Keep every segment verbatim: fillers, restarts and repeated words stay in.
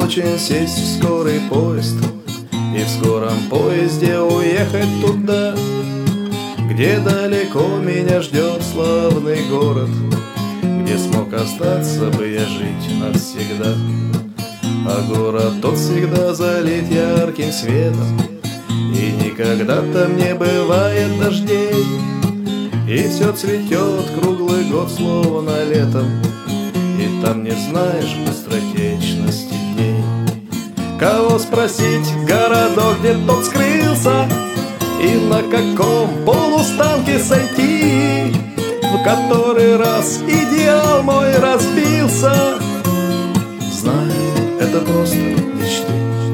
очень сесть в скорый поезд и в скором поезде уехать туда, где далеко меня ждет славный город, где смог остаться бы я жить навсегда. А город тот всегда залит ярким светом, и никогда там не бывает дождей, и все цветет круглый год, словно летом, и там не знаешь быстротечности дней. Кого спросить, городок, где тот скрылся, и на каком полустанке сойти, в который раз идеал мой разбился? Знаю, это просто мечты,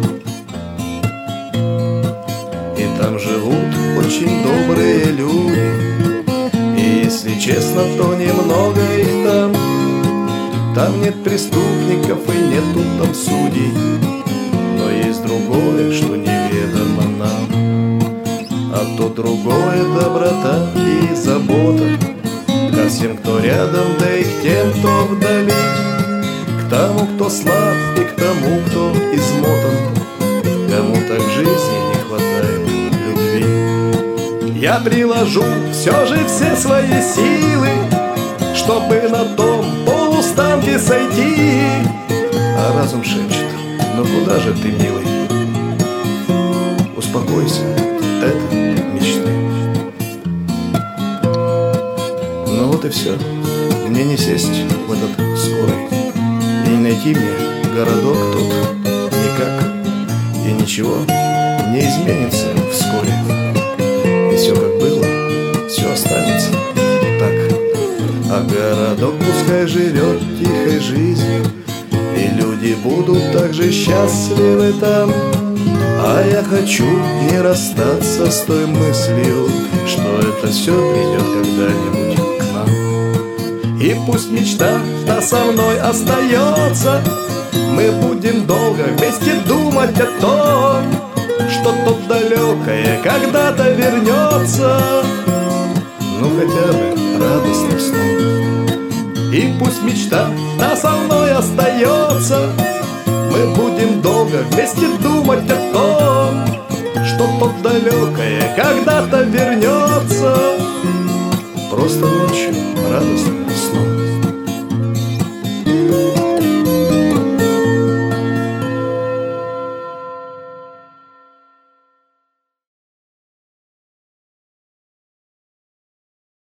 и там живут очень добрые люди, и если честно, то немного их там. Там нет преступников и нету там судей, но есть другое, что неведомо нам. А то другое — доброта и забота ко всем, кто рядом, да и к тем, кто вдали, к тому, кто слаб, и к тому, кто измотан, кому так в жизни не хватает любви. Я приложу все же все свои силы, чтобы на том полустанке сойти. А разум шепчет: ну куда же ты, милый? Успокойся, это мечты. Ну вот и все. Мне не сесть в этот скорый и не найти мне городок тот никак. И ничего не изменится вскоре, и все как было, все останется так. А городок пускай живет тихой жизнью, и люди будут так же счастливы там. А я хочу не расстаться с той мыслью, что это все придет когда-нибудь к нам. И пусть мечта та со мной остается, мы будем долго вместе думать о том, что то далекое когда-то вернется, ну хотя бы радостным сном. И пусть мечта та со мной остается, мы будем долго вместе думать о том, что то далекое когда-то вернется, просто ночью радостным сном.